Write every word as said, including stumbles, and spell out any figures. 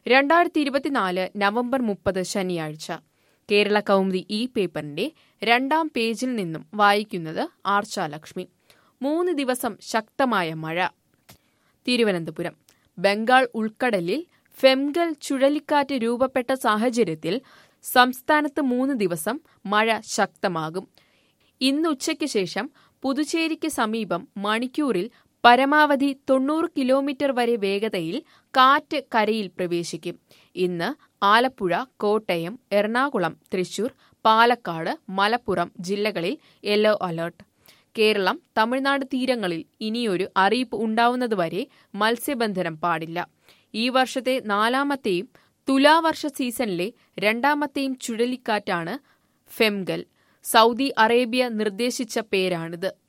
രണ്ടായിരത്തി ഇരുപത്തിനാല് നവംബർ മുപ്പത് ശനിയാഴ്ച. കേരള കൗമുദി ഈ പേപ്പറിന്റെ രണ്ടാം പേജിൽ നിന്നും വായിക്കുന്നത് ആർച്ചാലക്ഷ്മി. മൂന്ന് ദിവസം ശക്തമായ മഴ. തിരുവനന്തപുരം. ബംഗാൾ ഉൾക്കടലിൽ ഫെംഗൽ ചുഴലിക്കാറ്റ് രൂപപ്പെട്ട സാഹചര്യത്തിൽ സംസ്ഥാനത്ത് മൂന്ന് ദിവസം മഴ ശക്തമാകും. ഇന്ന് ഉച്ചയ്ക്ക് ശേഷം പുതുച്ചേരിക്ക് സമീപം മണിക്കൂറിൽ പരമാവധി തൊണ്ണൂറ് കിലോമീറ്റർ വരെ വേഗതയിൽ കാറ്റ് കരയിൽ പ്രവേശിക്കും. ഇന്ന് ആലപ്പുഴ, കോട്ടയം, എറണാകുളം, തൃശൂർ, പാലക്കാട്, മലപ്പുറം ജില്ലകളിൽ യെല്ലോ അലർട്ട്. കേരളം, തമിഴ്നാട് തീരങ്ങളിൽ ഇനിയൊരു അറിയിപ്പ് ഉണ്ടാവുന്നതുവരെ മത്സ്യബന്ധനം പാടില്ല. ഈ വർഷത്തെ നാലാമത്തെയും തുലാവർഷ സീസണിലെ രണ്ടാമത്തെയും ചുഴലിക്കാറ്റാണ് ഫെംഗൽ. സൗദി അറേബ്യ നിർദ്ദേശിച്ച പേരാണിത്.